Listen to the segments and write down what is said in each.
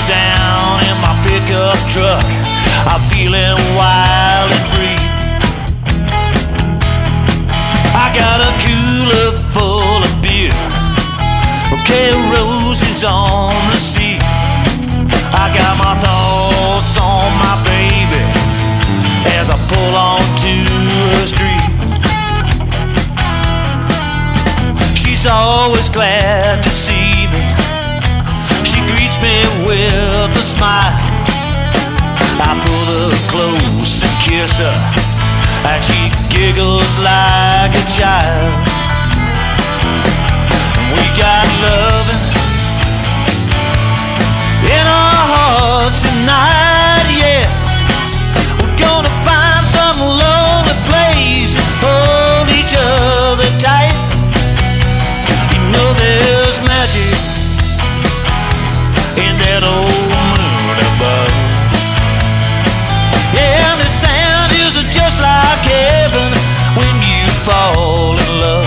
down in my pickup truck. I'm feeling wild and free. I got a cooler full of beer, bouquet of roses on the seat. I got my thoughts on my baby as I pull onto her street. She's always glad to see me. She greets me with a smile. I pull her close and kiss her, and she giggles like a child. We got loving in our hearts tonight, yeah. We're gonna find some lonely place and hold each other tight. You know there's magic in that old moon above. Yeah, the sound is just like heaven when you fall in love.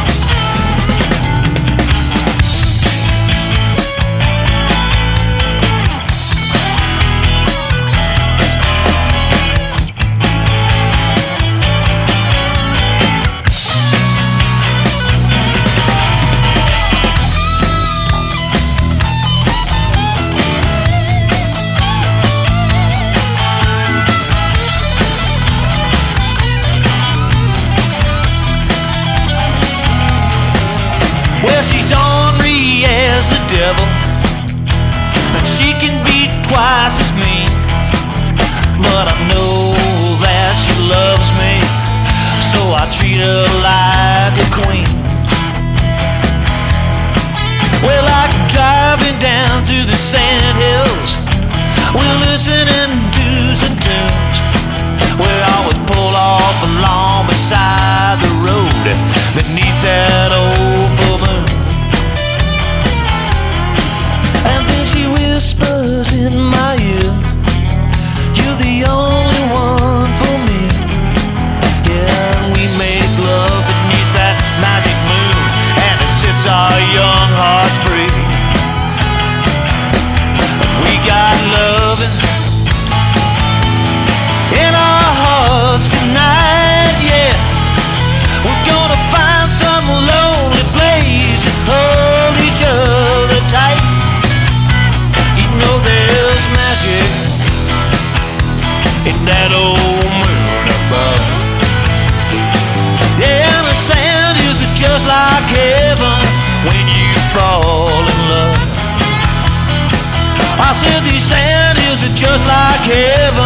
Well, she's ornery as the devil, and she can be twice as mean. But I know that she loves me, so I treat her like a queen. Well, like driving down through the sand hills, we're listening to some tunes. We always pull off along beside the road beneath that old full moon. And then she whispers in my ear, you're the only one for me. Yeah, and we make love beneath that magic moon, and it sets our young hearts free. We got loving in our hearts tonight, yeah. We're gonna find some lonely place and hold each other tight. You know there's magic in that old moon above. Yeah, the sand is just like heaven when you fall in love. I said the sand is just like heaven